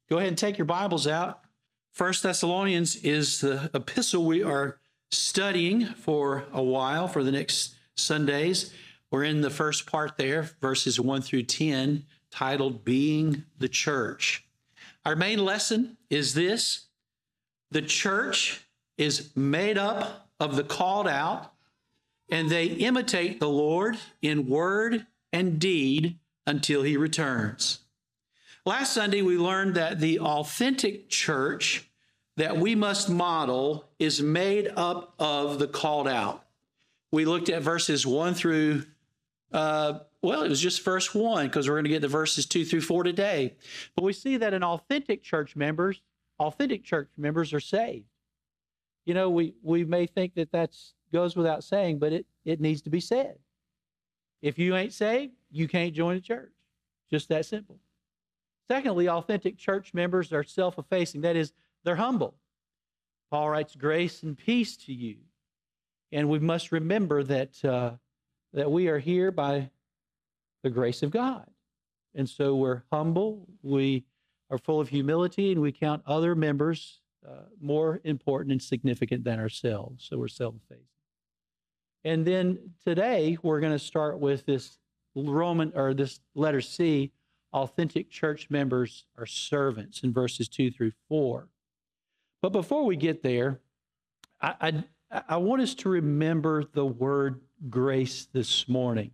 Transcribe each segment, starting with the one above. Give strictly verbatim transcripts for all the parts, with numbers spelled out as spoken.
Go ahead and take your Bibles out. First Thessalonians is the epistle we are studying for a while, for the next Sundays. We're in the first part there, verses one through ten, titled Being the Church. Our main lesson is this: the church is made up of the called out, and they imitate the Lord in word and deed until he returns. Last Sunday, we learned that the authentic church that we must model is made up of the called out. We looked at verses one through, uh, well, it was just verse one, because we're going to get to verses two through four today. But we see that an authentic church members, authentic church members are saved. You know, we, we may think that that goes without saying, but it, it needs to be said. If you ain't saved, you can't join a church. Just that simple. Secondly, authentic church members are self-effacing. That is, they're humble. Paul writes, grace and peace to you. And we must remember that, uh, that we are here by the grace of God. And so we're humble, we are full of humility, and we count other members uh, more important and significant than ourselves. So we're self-effacing. And then today, we're going to start with this Roman, or this letter C, authentic church members are servants, in verses two through four. But before we get there, I, I, I want us to remember the word grace this morning.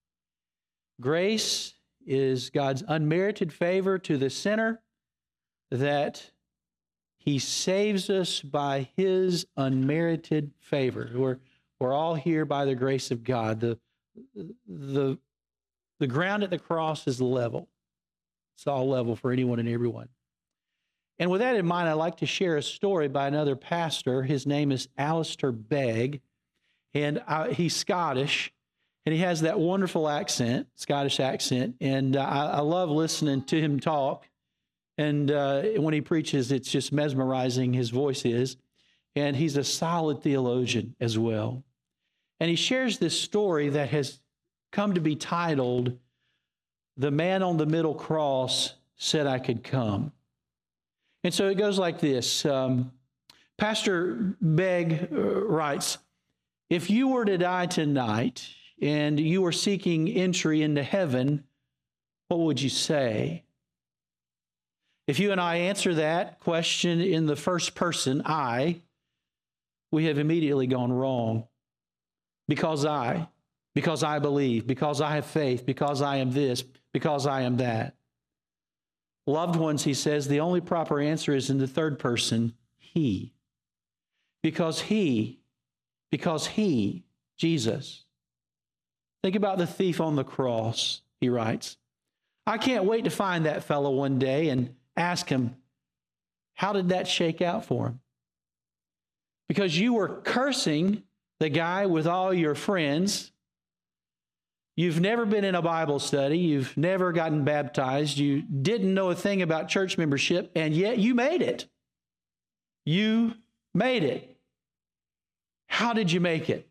Grace is God's unmerited favor to the sinner, that he saves us by his unmerited favor. We're, we're all here by the grace of God. The, the, the ground at the cross is level. It's all level for anyone and everyone. And with that in mind, I'd like to share a story by another pastor. His name is Alistair Begg, and I, he's Scottish, and he has that wonderful accent, Scottish accent, and uh, I, I love listening to him talk. And uh, when he preaches, it's just mesmerizing, his voice is. And he's a solid theologian as well. And he shares this story that has come to be titled, "The Man on the Middle Cross Said I Could Come." And so it goes like this. Um, Pastor Begg uh, writes, if you were to die tonight and you were seeking entry into heaven, what would you say? If you and I answer that question in the first person, I, we have immediately gone wrong. Because I, because I believe, because I have faith, because I am this, because I am that. Loved ones, he says, the only proper answer is in the third person, he. Because he, because he, Jesus. Think about the thief on the cross, he writes. I can't wait to find that fellow one day and ask him, how did that shake out for him? Because you were cursing the guy with all your friends. You've never been in a Bible study. You've never gotten baptized. You didn't know a thing about church membership, and yet you made it. You made it. How did you make it?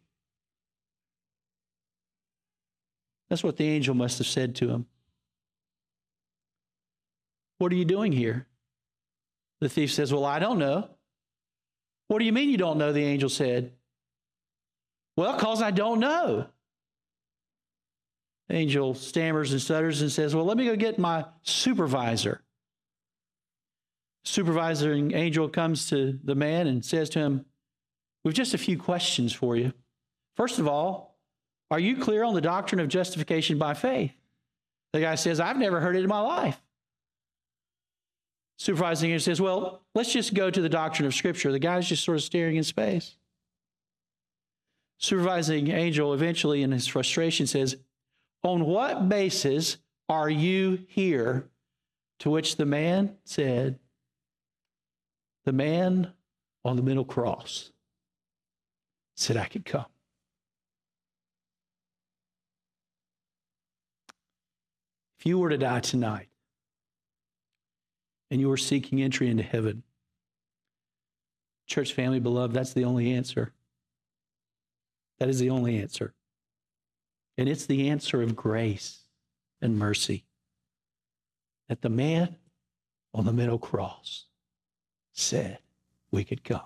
That's what the angel must have said to him. What are you doing here? The thief says, well, I don't know. What do you mean you don't know? The angel said. Well, because I don't know. The angel stammers and stutters and says, well, let me go get my supervisor. Supervising angel comes to the man and says to him, we've just a few questions for you. First of all, are you clear on the doctrine of justification by faith? The guy says, I've never heard it in my life. Supervising angel says, well, let's just go to the doctrine of Scripture. The guy's just sort of staring in space. Supervising angel eventually, in his frustration, says, on what basis are you here? To which the man said, the man on the middle cross said I could come. If you were to die tonight and you were seeking entry into heaven, church family, beloved, that's the only answer. That is the only answer. And it's the answer of grace and mercy. That the man on the middle cross said we could come.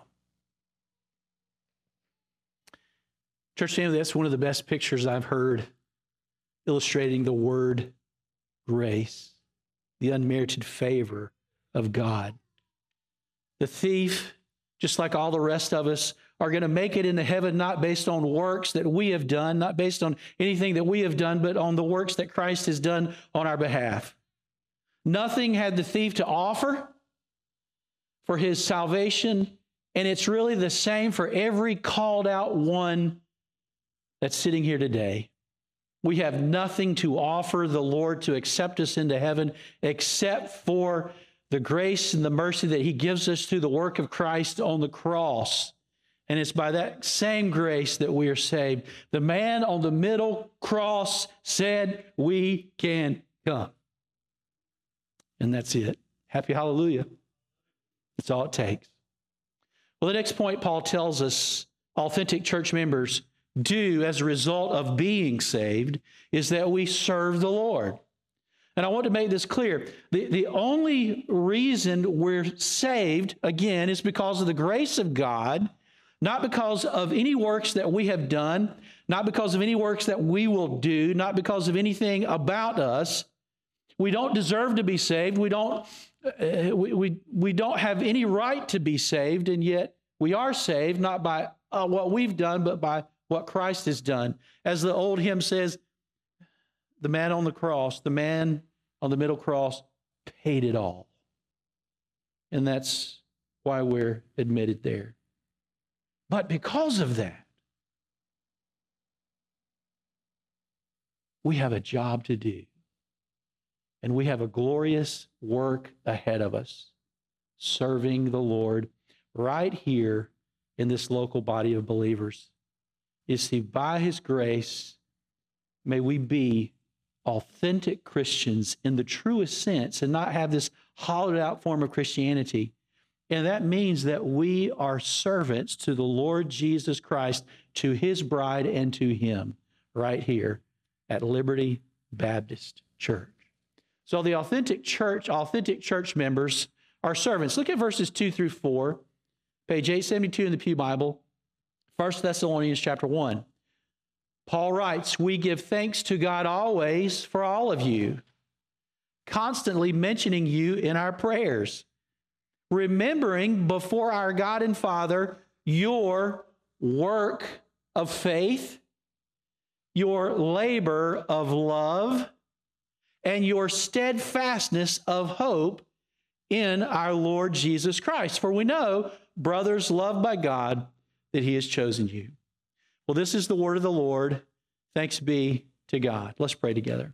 Church family, that's one of the best pictures I've heard illustrating the word grace, the unmerited favor of God. The thief, just like all the rest of us, are going to make it into heaven not based on works that we have done, not based on anything that we have done, but on the works that Christ has done on our behalf. Nothing had the thief to offer for his salvation, and it's really the same for every called out one that's sitting here today. We have nothing to offer the Lord to accept us into heaven except for the grace and the mercy that he gives us through the work of Christ on the cross. And it's by that same grace that we are saved. The man on the middle cross said, we can come. And that's it. Happy hallelujah. That's all it takes. Well, the next point Paul tells us authentic church members do as a result of being saved is that we serve the Lord. And I want to make this clear. The, the only reason we're saved, again, is because of the grace of God, not because of any works that we have done, not because of any works that we will do, not because of anything about us. We don't deserve to be saved. We don't, uh, we, we, we don't have any right to be saved, and yet we are saved, not by uh, what we've done, but by what Christ has done. As the old hymn says, the man on the cross, the man on the middle cross paid it all. And that's why we're admitted there. But because of that, we have a job to do. And we have a glorious work ahead of us, serving the Lord right here in this local body of believers. You see, by his grace, may we be authentic Christians in the truest sense and not have this hollowed out form of Christianity. And that means that we are servants to the Lord Jesus Christ, to his bride and to him, right here at Liberty Baptist Church. So the authentic church, authentic church members are servants. Look at verses two through four, page eight seventy-two in the Pew Bible, First Thessalonians chapter one. Paul writes, we give thanks to God always for all of you, constantly mentioning you in our prayers, remembering before our God and Father your work of faith, your labor of love, and your steadfastness of hope in our Lord Jesus Christ. For we know, brothers loved by God, that he has chosen you. Well, this is the word of the Lord. Thanks be to God. Let's pray together.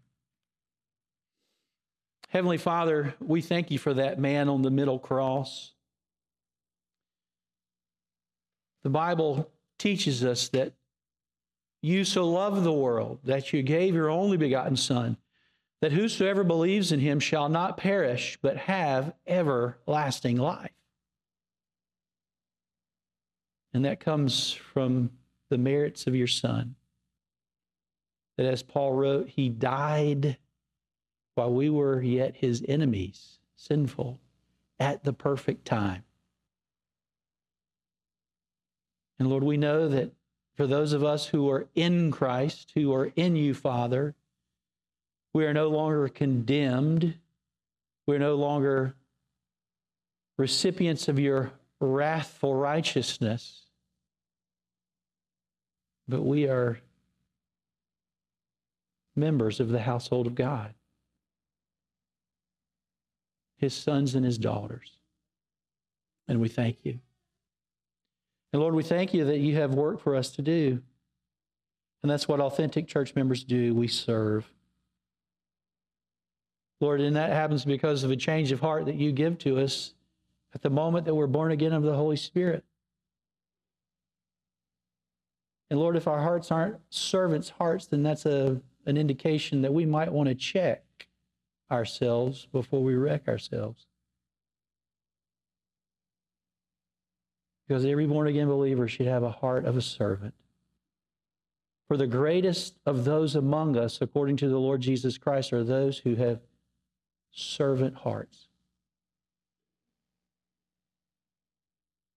Heavenly Father, we thank you for that man on the middle cross. The Bible teaches us that you so loved the world that you gave your only begotten Son, that whosoever believes in him shall not perish, but have everlasting life. And that comes from the merits of your Son. That as Paul wrote, he died while we were yet his enemies, sinful, at the perfect time. And Lord, we know that for those of us who are in Christ, who are in you, Father, we are no longer condemned. We're no longer recipients of your wrathful righteousness. But we are members of the household of God, his sons and his daughters. And we thank you. And Lord, we thank you that you have work for us to do. And that's what authentic church members do. We serve. Lord, and that happens because of a change of heart that you give to us at the moment that we're born again of the Holy Spirit. And Lord, if our hearts aren't servants' hearts, then that's a, an indication that we might want to check ourselves before we wreck ourselves. Because every born-again believer should have a heart of a servant. For the greatest of those among us, according to the Lord Jesus Christ, are those who have servant hearts.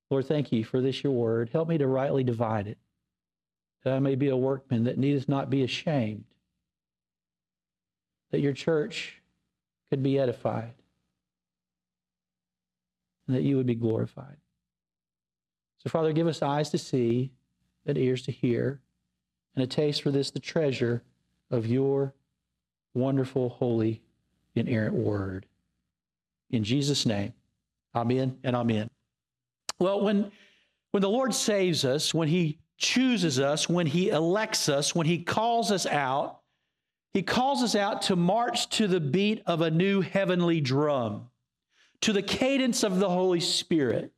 Lord, thank you for this, your word. Help me to rightly divide it, that I may be a workman that needeth not be ashamed, that your church could be edified, and that you would be glorified. So, Father, give us eyes to see and ears to hear, and a taste for this, the treasure of your wonderful, holy, inerrant word. In Jesus' name, amen and amen. Well, when, when the Lord saves us, when he chooses us, when he elects us, when he calls us out, he calls us out to march to the beat of a new heavenly drum, to the cadence of the Holy Spirit.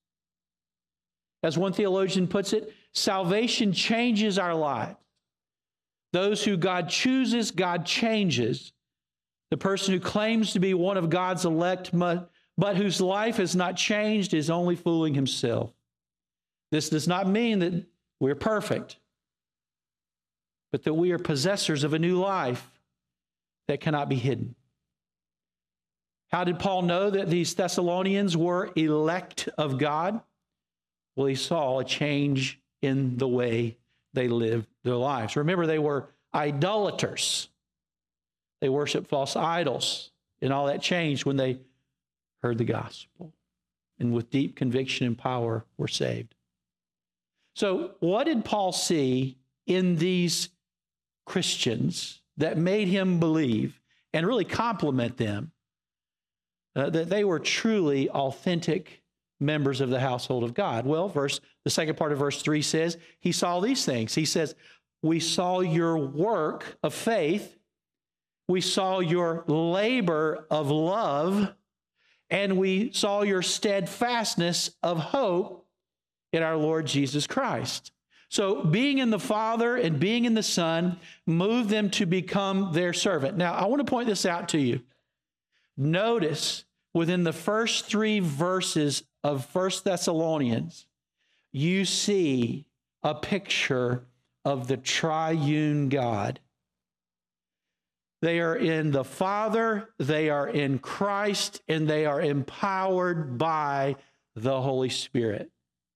As one theologian puts it, salvation changes our lives. Those who God chooses, God changes. The person who claims to be one of God's elect, but whose life has not changed, is only fooling himself. This does not mean that we're perfect, but that we are possessors of a new life that cannot be hidden. How did Paul know that these Thessalonians were elect of God? Well, he saw a change in the way they lived their lives. Remember, they were idolaters. They worshiped false idols, and all that changed when they heard the gospel, and with deep conviction and power were saved. So what did Paul see in these Christians that made him believe and really compliment them uh, that they were truly authentic members of the household of God? Well, verse the second part of verse three says, he saw these things. He says, we saw your work of faith, we saw your labor of love, and we saw your steadfastness of hope in our Lord Jesus Christ. So being in the Father and being in the Son moved them to become their servant. Now, I want to point this out to you. Notice within the first three verses of First Thessalonians, you see a picture of the triune God. They are in the Father, they are in Christ, and they are empowered by the Holy Spirit.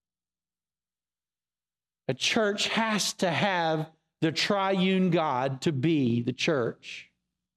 A church has to have the triune God to be the church.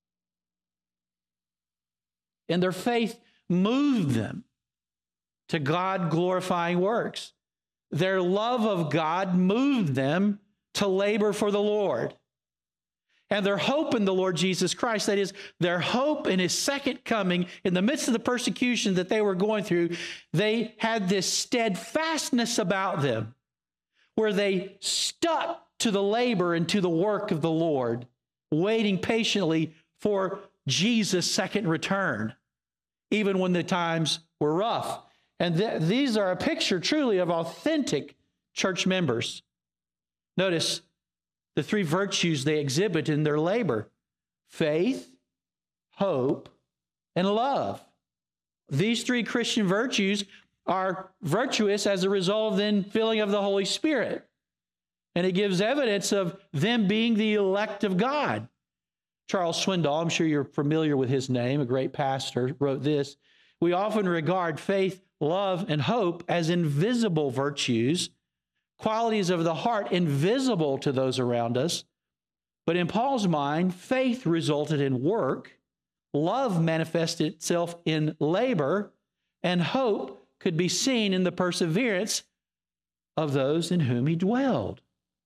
And their faith moved them to God-glorifying works. Their love of God moved them to labor for the Lord. And their hope in the Lord Jesus Christ, that is, their hope in his second coming, in the midst of the persecution that they were going through, they had this steadfastness about them, where they stuck to the labor and to the work of the Lord, waiting patiently for Jesus' second return, even when the times were rough. And th- these are a picture truly of authentic church members. Notice the three virtues they exhibit in their labor: faith, hope, and love. These three Christian virtues are virtuous as a result of the infilling of the Holy Spirit. And it gives evidence of them being the elect of God. Charles Swindoll, I'm sure you're familiar with his name, a great pastor, wrote this: we often regard faith, love, and hope as invisible virtues, qualities of the heart invisible to those around us. But in Paul's mind, faith resulted in work, love manifested itself in labor, and hope could be seen in the perseverance of those in whom he dwelled.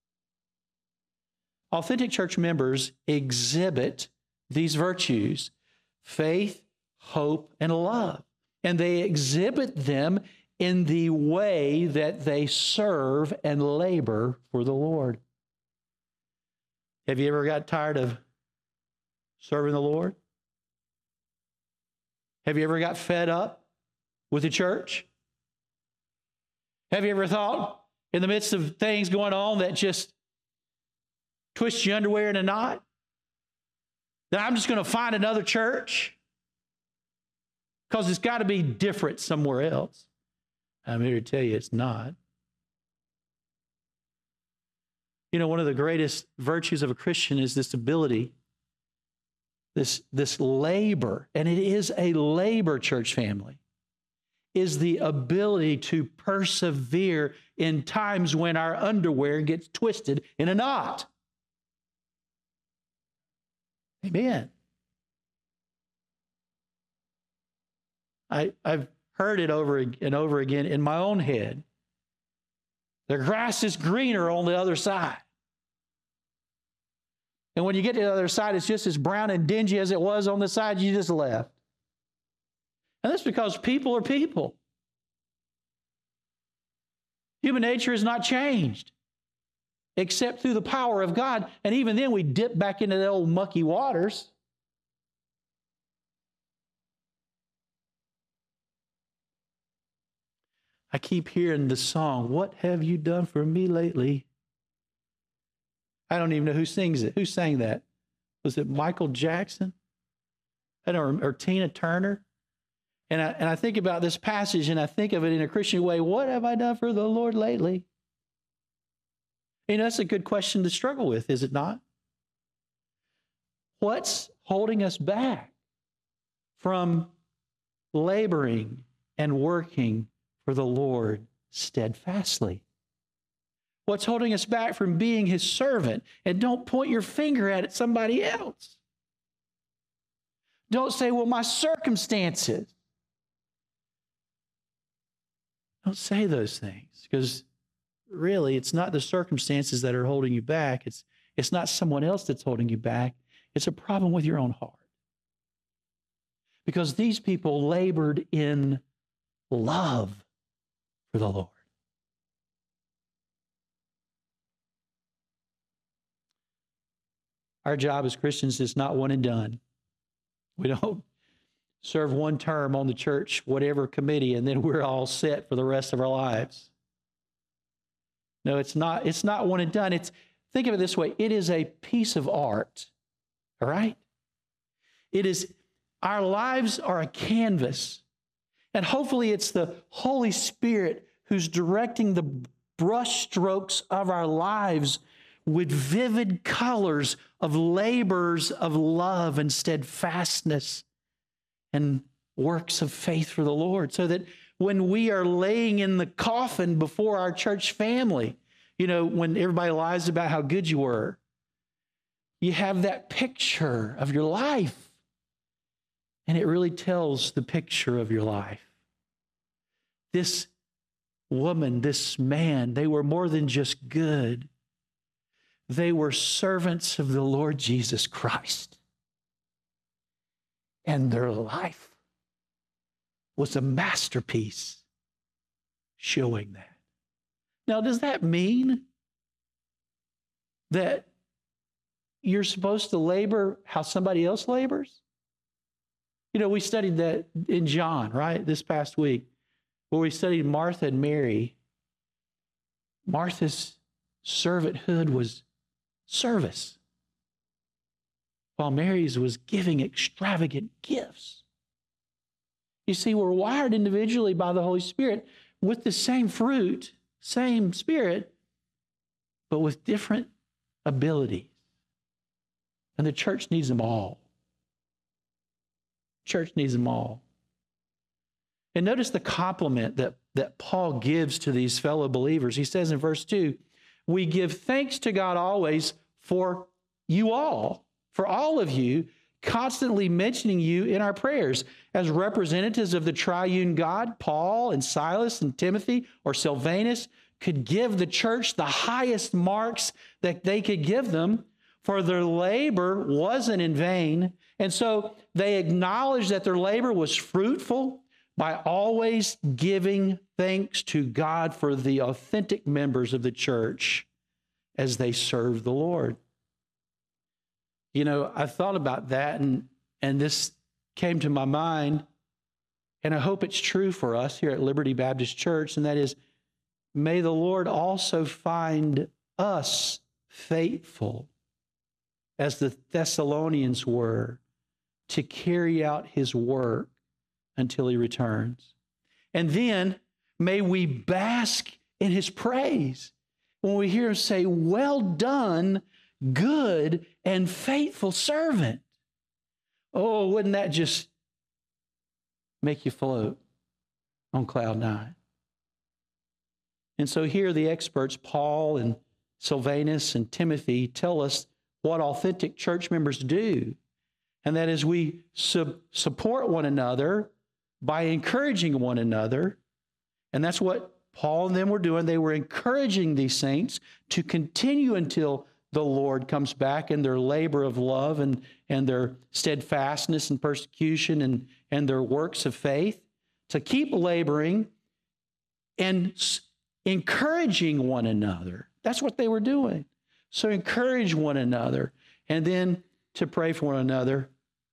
Authentic church members exhibit these virtues: faith, hope, and love. And they exhibit them in the way that they serve and labor for the Lord. Have you ever got tired of serving the Lord? Have you ever got fed up with the church? Have you ever thought, in the midst of things going on that just twist your underwear in a knot, that I'm just going to find another church because it's got to be different somewhere else? I'm here to tell you it's not. You know, one of the greatest virtues of a Christian is this ability, this, this labor, and it is a labor, church family. is the ability to persevere in times when our underwear gets twisted in a knot. Amen. I, I've heard it over and over again in my own head. The grass is greener on the other side. And when you get to the other side, it's just as brown and dingy as it was on the side you just left. And that's because people are people. Human nature has not changed, except through the power of God. And even then, we dip back into the old mucky waters. I keep hearing the song, "What have you done for me lately?" I don't even know who sings it. Who sang that? Was it Michael Jackson? I don't, or Tina Turner? And I, and I think about this passage, and I think of it in a Christian way. What have I done for the Lord lately? You know, that's a good question to struggle with, is it not? What's holding us back from laboring and working for the Lord steadfastly? What's holding us back from being His servant? And don't point your finger at somebody else. Don't say, well, my circumstances. Don't say those things, because really it's not the circumstances that are holding you back. It's, it's not someone else that's holding you back. It's a problem with your own heart. Because these people labored in love for the Lord. Our job as Christians is not one and done. We don't serve one term on the church, whatever committee, and then we're all set for the rest of our lives. No, it's not, it's not one and done. It's, think of it this way. It is a piece of art, all right? It is, our lives are a canvas. And hopefully it's the Holy Spirit who's directing the brush strokes of our lives with vivid colors of labors of love and steadfastness and works of faith for the Lord, so that when we are laying in the coffin before our church family, you know, when everybody lies about how good you were, you have that picture of your life, and it really tells the picture of your life. This woman, this man, they were more than just good. They were servants of the Lord Jesus Christ. And their life was a masterpiece showing that. Now, does that mean that you're supposed to labor how somebody else labors? You know, we studied that in John, right, this past week, where we studied Martha and Mary. Martha's servanthood was service, while Mary's was giving extravagant gifts. You see, we're wired individually by the Holy Spirit with the same fruit, same Spirit, but with different abilities. And the church needs them all. Church needs them all. And notice the compliment that, that Paul gives to these fellow believers. He says in verse two, we give thanks to God always for you all, for all of you, constantly mentioning you in our prayers. As representatives of the triune God, Paul and Silas and Timothy or Silvanus could give the church the highest marks that they could give them, for their labor wasn't in vain. And so they acknowledged that their labor was fruitful by always giving thanks to God for the authentic members of the church as they serve the Lord. You know, I thought about that, and, and this came to my mind, and I hope it's true for us here at Liberty Baptist Church, and that is, may the Lord also find us faithful, as the Thessalonians were, to carry out His work until He returns. And then may we bask in His praise when we hear Him say, well done, good and faithful servant. Oh, wouldn't that just make you float? on cloud nine. And so here the experts, Paul and Silvanus and Timothy, tell us what authentic church members do. And that is we sub- support one another by encouraging one another. And that's what Paul and them were doing. They were encouraging these saints to continue until the Lord comes back in their labor of love and, and their steadfastness and persecution and, and their works of faith, to keep laboring and s- encouraging one another. That's what they were doing. So encourage one another and then to pray for one another.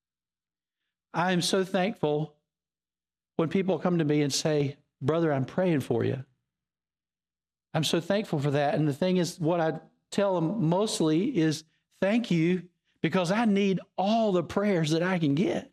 I am so thankful when people come to me and say, brother, I'm praying for you. I'm so thankful for that. And the thing is, what I tell them mostly is thank you, because I need all the prayers that I can get.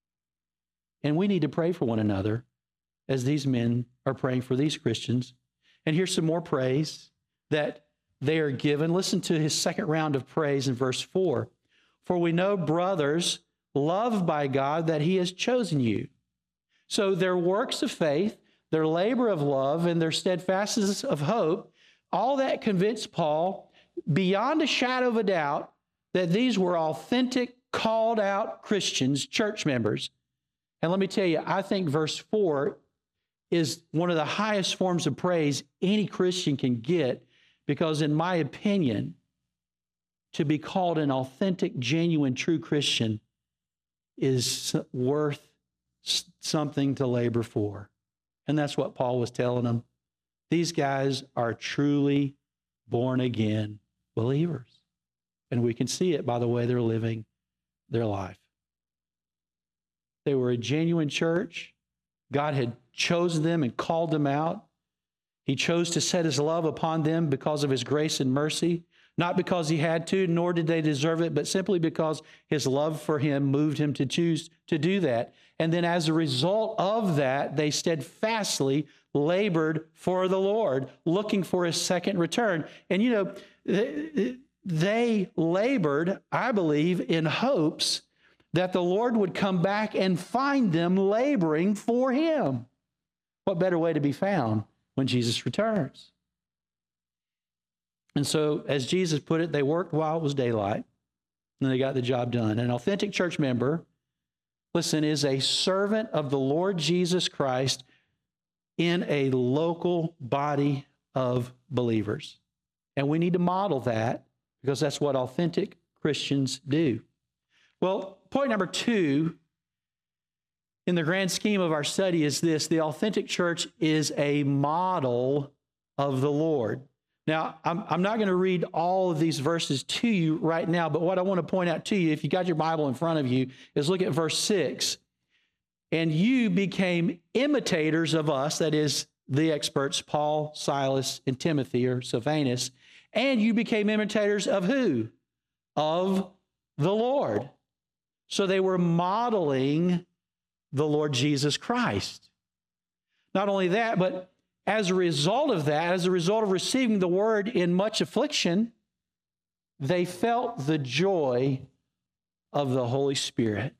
And we need to pray for one another as these men are praying for these Christians. And here's some more praise that they are given. Listen to his second round of praise in verse four. For we know, brothers, loved by God, that he has chosen you. So their works of faith, their labor of love, and their steadfastness of hope, all that convinced Paul beyond a shadow of a doubt that these were authentic, called out Christians, church members. And let me tell you, I think verse four is one of the highest forms of praise any Christian can get, because in my opinion, to be called an authentic, genuine, true Christian is worth something to labor for. And that's what Paul was telling them. These guys are truly born again believers. And we can see it by the way they're living their life. They were a genuine church. God had chosen them and called them out. He chose to set his love upon them because of his grace and mercy, not because he had to, nor did they deserve it, but simply because his love for him moved him to choose to do that. And then as a result of that, they steadfastly labored for the Lord, looking for his second return. And, you know, they labored, I believe, in hopes that the Lord would come back and find them laboring for him. What better way to be found when Jesus returns? And so, as Jesus put it, they worked while it was daylight, and they got the job done. An authentic church member, listen, is a servant of the Lord Jesus Christ in a local body of believers. And we need to model that, because that's what authentic Christians do. Well, point number two in the grand scheme of our study is this: the authentic church is a model of the Lord. Now, I'm, I'm not going to read all of these verses to you right now, but what I want to point out to you, if you got your Bible in front of you, is look at verse six. And you became imitators of us, that is, the experts, Paul, Silas, and Timothy, or Silvanus, and you became imitators of who? Of the Lord. So they were modeling the Lord Jesus Christ. Not only that, but as a result of that, as a result of receiving the word in much affliction, they felt the joy of the Holy Spirit.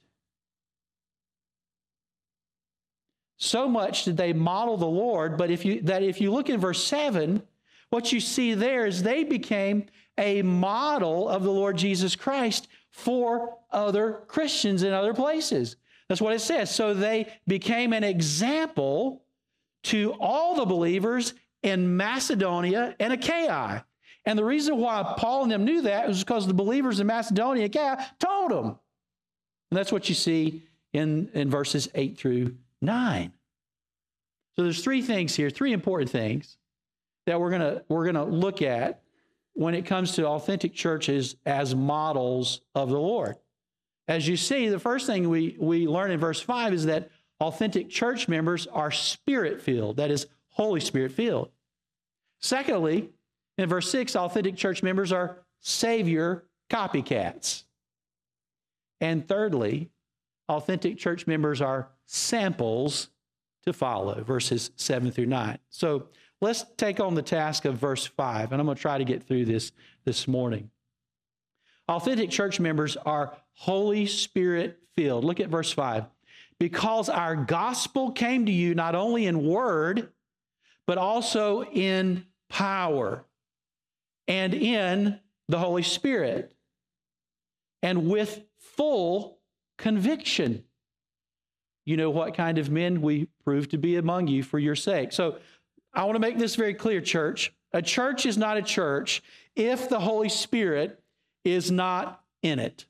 So much did they model the Lord, but if you that if you look in verse seven, what you see there is they became a model of the Lord Jesus Christ for other Christians in other places. That's what it says. So they became an example to all the believers in Macedonia and Achaia. And the reason why Paul and them knew that was because the believers in Macedonia and Achaia told them. And that's what you see in, in verses eight through nine. So there's three things here, three important things that we're gonna we're gonna look at when it comes to authentic churches as models of the Lord. As you see, the first thing we, we learn in verse five is that authentic church members are Spirit-filled, that is, Holy Spirit-filled. Secondly, in verse six, authentic church members are Savior copycats. And thirdly, authentic church members are samples to follow, verses seven through nine. So let's take on the task of verse five, and I'm going to try to get through this this morning. Authentic church members are Holy Spirit-filled. Look at verse five. because our gospel came to you not only in word, but also in power and in the Holy Spirit, and with full conviction. You know what kind of men we prove to be among you for your sake. So I want to make this very clear, church. A church is not a church if the Holy Spirit is not in it.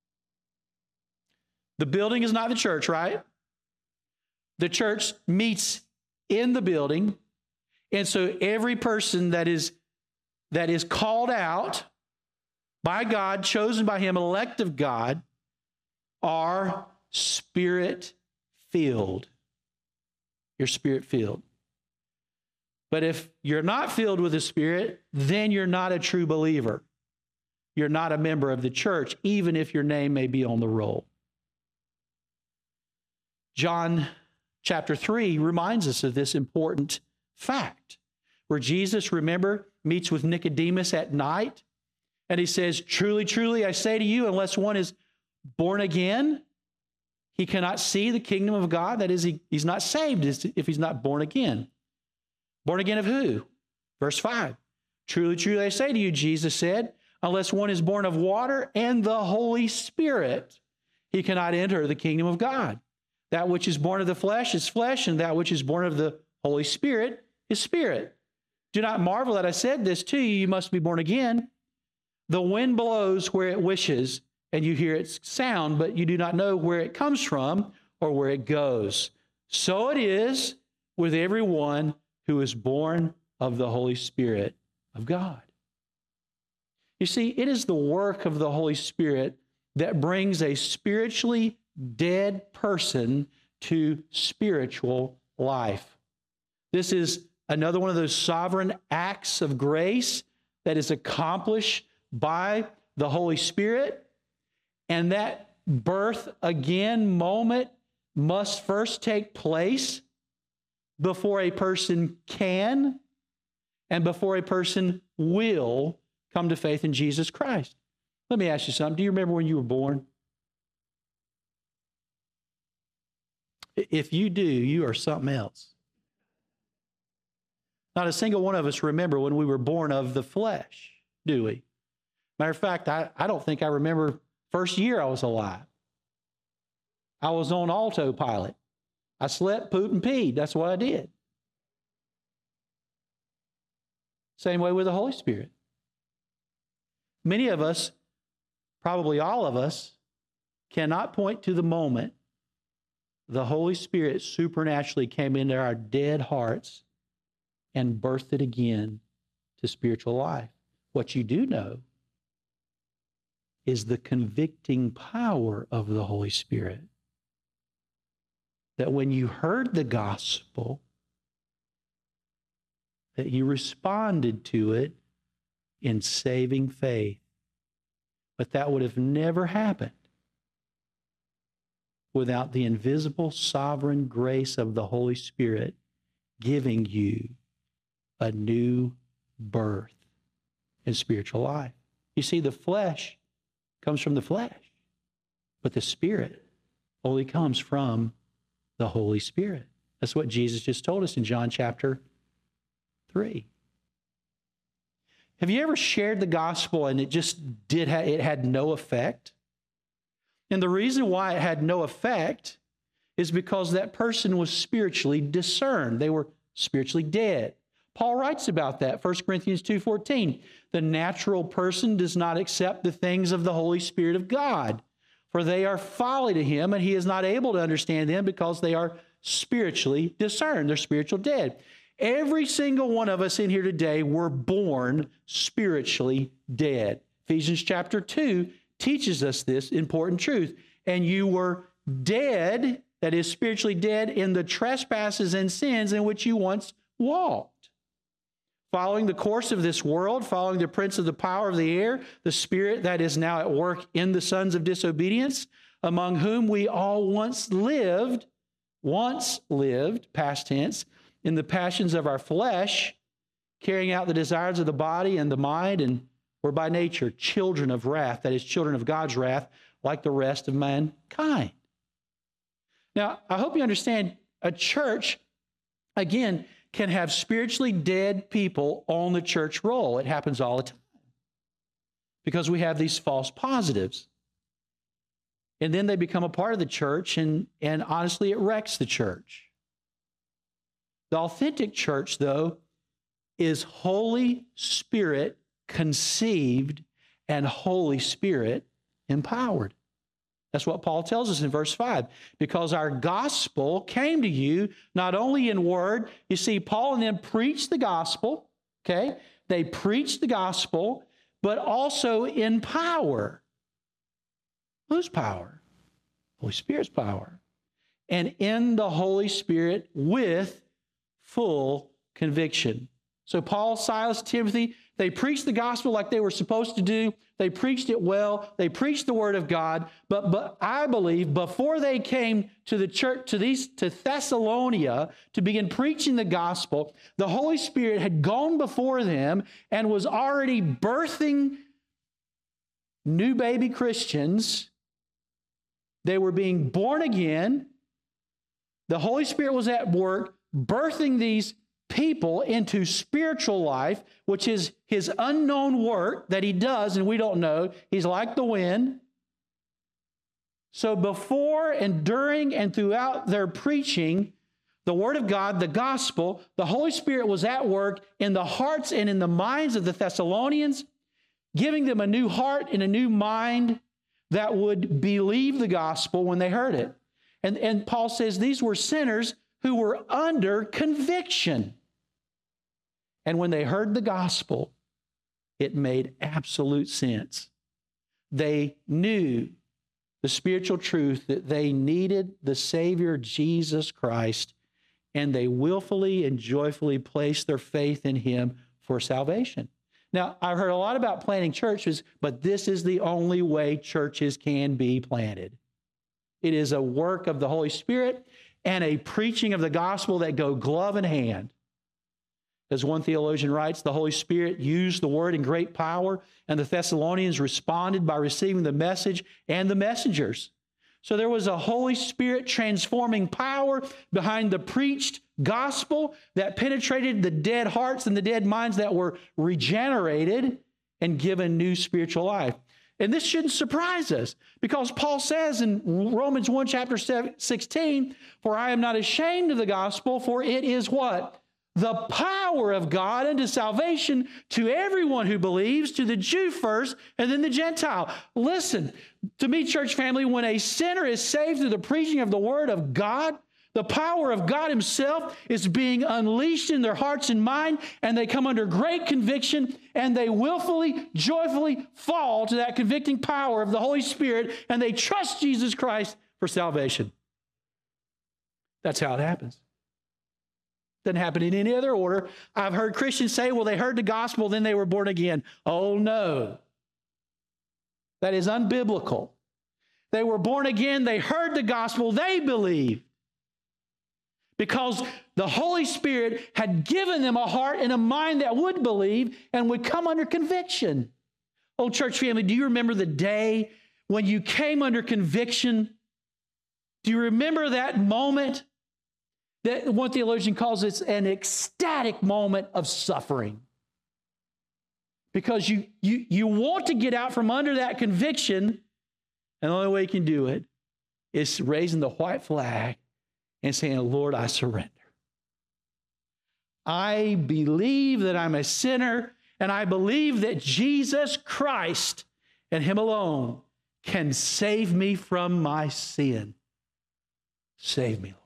The building is not the church, right? The church meets in the building. And so every person that is, that is called out by God, chosen by Him, elect of God, are Spirit-filled. You're Spirit-filled. But if you're not filled with the Spirit, then you're not a true believer. You're not a member of the church, even if your name may be on the roll. John chapter three reminds us of this important fact, where Jesus, remember, meets with Nicodemus at night, and he says, truly, truly, I say to you, unless one is born again, he cannot see the kingdom of God. That is, he, he's not saved if he's not born again. Born again of who? Verse five. Truly, truly, I say to you, Jesus said, unless one is born of water and the Holy Spirit, he cannot enter the kingdom of God. That which is born of the flesh is flesh, and that which is born of the Holy Spirit is spirit. Do not marvel that I said this to you. You must be born again. The wind blows where it wishes, and you hear its sound, but you do not know where it comes from or where it goes. So it is with everyone who is born of the Holy Spirit of God. You see, it is the work of the Holy Spirit that brings a spiritually dead person to spiritual life. This is another one of those sovereign acts of grace that is accomplished by the Holy Spirit. And that birth again moment must first take place before a person can and before a person will come to faith in Jesus Christ. Let me ask you something. Do you remember when you were born? If you do, you are something else. Not a single one of us remember when we were born of the flesh, do we? Matter of fact, I, I don't think I remember first year I was alive. I was on autopilot. I slept, pooped, and peed. That's what I did. Same way with the Holy Spirit. Many of us, probably all of us, cannot point to the moment the Holy Spirit supernaturally came into our dead hearts and birthed it again to spiritual life. What you do know is the convicting power of the Holy Spirit. That when you heard the gospel, that you responded to it in saving faith. But that would have never happened without the invisible sovereign grace of the Holy Spirit giving you a new birth in spiritual life. You see, the flesh comes from the flesh, but the Spirit only comes from the Holy Spirit. That's what Jesus just told us in John chapter three. Have you ever shared the gospel and it just did, ha- it had no effect? And the reason why it had no effect is because that person was spiritually discerned. They were spiritually dead. Paul writes about that, First Corinthians two fourteen. The natural person does not accept the things of the Holy Spirit of God, for they are folly to him, and he is not able to understand them because they are spiritually discerned. They're spiritual dead. Every single one of us in here today were born spiritually dead. Ephesians chapter two teaches us this important truth. And you were dead, that is spiritually dead, in the trespasses and sins in which you once walked, following the course of this world, following the prince of the power of the air, the spirit that is now at work in the sons of disobedience, among whom we all once lived, once lived, past tense, in the passions of our flesh, carrying out the desires of the body and the mind, and were by nature children of wrath, that is, children of God's wrath, like the rest of mankind. Now, I hope you understand a church, again, can have spiritually dead people on the church roll. It happens all the time because we have these false positives. And then they become a part of the church, and, and honestly, it wrecks the church. The authentic church, though, is Holy Spirit conceived and Holy Spirit empowered. That's what Paul tells us in verse five. Because our gospel came to you not only in word. You see, Paul and them preached the gospel, okay? They preached the gospel, but also in power. Whose power? Holy Spirit's power. And in the Holy Spirit with full conviction. So Paul, Silas, Timothy, they preached the gospel like they were supposed to do. They preached it well. They preached the word of God. But, but I believe before they came to the church, to these, to Thessalonica, to begin preaching the gospel, the Holy Spirit had gone before them and was already birthing new baby Christians. They were being born again. The Holy Spirit was at work, birthing these people into spiritual life, which is his unknown work that he does and we don't know. He's like the wind. So before and during and throughout their preaching, the word of God, the gospel, the Holy Spirit was at work in the hearts and in the minds of the Thessalonians, giving them a new heart and a new mind that would believe the gospel when they heard it. And, and Paul says these were sinners who were under conviction. And when they heard the gospel, it made absolute sense. They knew the spiritual truth that they needed the Savior, Jesus Christ, and they willfully and joyfully placed their faith in him for salvation. Now, I've heard a lot about planting churches, but this is the only way churches can be planted. It is a work of the Holy Spirit and a preaching of the gospel that go glove in hand. As one theologian writes, the Holy Spirit used the word in great power, and the Thessalonians responded by receiving the message and the messengers. So there was a Holy Spirit transforming power behind the preached gospel that penetrated the dead hearts and the dead minds that were regenerated and given new spiritual life. And this shouldn't surprise us because Paul says in Romans one, chapter sixteen, for I am not ashamed of the gospel, for it is what? The power of God unto salvation to everyone who believes, to the Jew first, and then the Gentile. Listen, to me, church family, when a sinner is saved through the preaching of the word of God, the power of God himself is being unleashed in their hearts and mind, and they come under great conviction, and they willfully, joyfully fall to that convicting power of the Holy Spirit, and they trust Jesus Christ for salvation. That's how it happens. Doesn't happen in any other order. I've heard Christians say, well, they heard the gospel, then they were born again. Oh, no. That is unbiblical. They were born again, they heard the gospel, they believed. Because the Holy Spirit had given them a heart and a mind that would believe and would come under conviction. Oh, church family, do you remember the day when you came under conviction? Do you remember that moment? That one theologian calls it an ecstatic moment of suffering. Because you, you, you want to get out from under that conviction, and the only way you can do it is raising the white flag and saying, Lord, I surrender. I believe that I'm a sinner, and I believe that Jesus Christ and him alone can save me from my sin. Save me, Lord.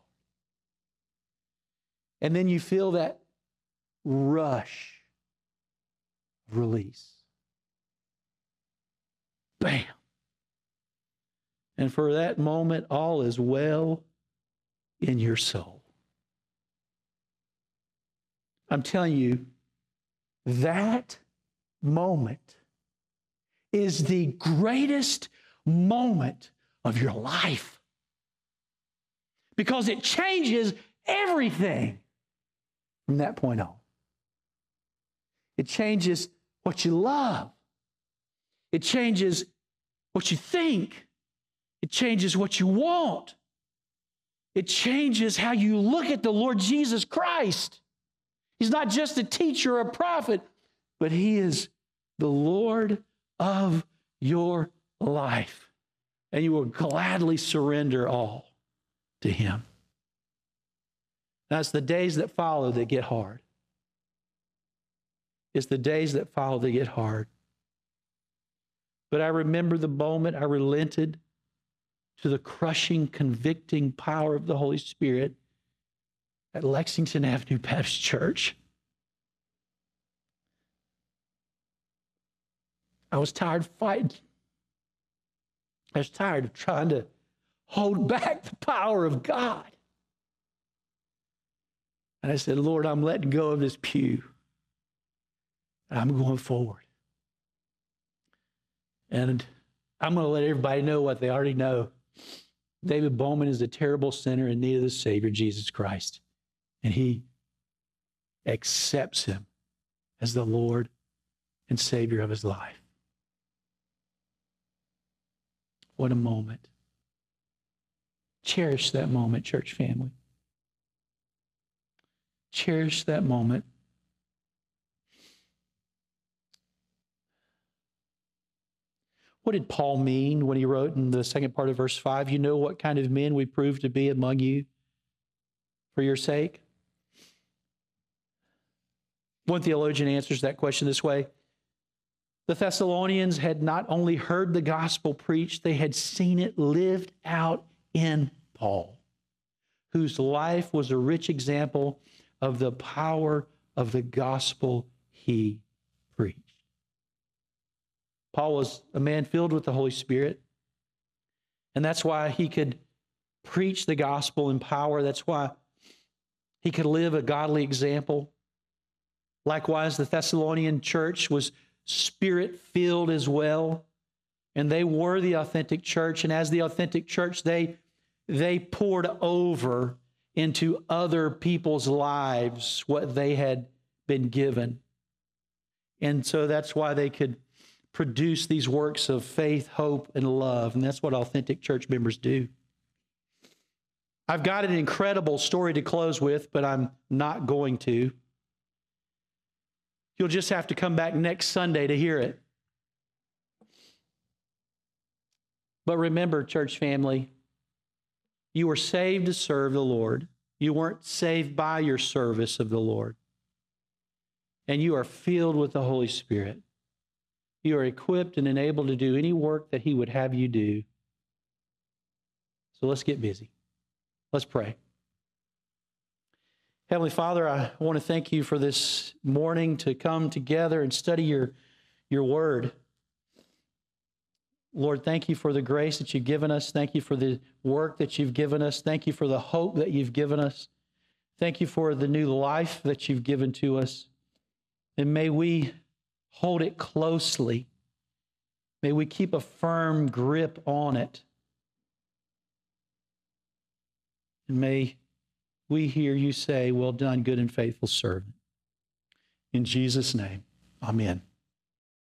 And then you feel that rush of release. Bam. And for that moment, all is well in your soul. I'm telling you, that moment is the greatest moment of your life because it changes everything from that point on. It changes what you love. It changes what you think. It changes what you want. It changes how you look at the Lord Jesus Christ. He's not just a teacher or a prophet, but he is the Lord of your life. And you will gladly surrender all to him. That's the days that follow that get hard. It's the days that follow that get hard. But I remember the moment I relented to the crushing, convicting power of the Holy Spirit at Lexington Avenue Baptist Church. I was tired of fighting. I was tired of trying to hold back the power of God. And I said, Lord, I'm letting go of this pew. And I'm going forward. And I'm going to let everybody know what they already know. David Bowman is a terrible sinner in need of the Savior, Jesus Christ. And he accepts him as the Lord and Savior of his life. What a moment. Cherish that moment, church family. Cherish that moment. What did Paul mean when he wrote in the second part of verse five, you know what kind of men we prove to be among you for your sake? One theologian answers that question this way. The Thessalonians had not only heard the gospel preached, they had seen it lived out in Paul, whose life was a rich example of the power of the gospel he preached. Paul was a man filled with the Holy Spirit, and that's why he could preach the gospel in power. That's why he could live a godly example. Likewise, the Thessalonian church was Spirit-filled as well, and they were the authentic church, and as the authentic church, they, they poured over into other people's lives what they had been given. And so that's why they could produce these works of faith, hope, and love. And that's what authentic church members do. I've got an incredible story to close with, but I'm not going to. You'll just have to come back next Sunday to hear it. But remember, church family, you were saved to serve the Lord. You weren't saved by your service of the Lord. And you are filled with the Holy Spirit. You are equipped and enabled to do any work that he would have you do. So let's get busy. Let's pray. Heavenly Father, I want to thank you for this morning to come together and study your, your word. Lord, thank you for the grace that you've given us. Thank you for the work that you've given us. Thank you for the hope that you've given us. Thank you for the new life that you've given to us. And may we hold it closely. May we keep a firm grip on it. And may we hear you say, well done, good and faithful servant. In Jesus' name, amen.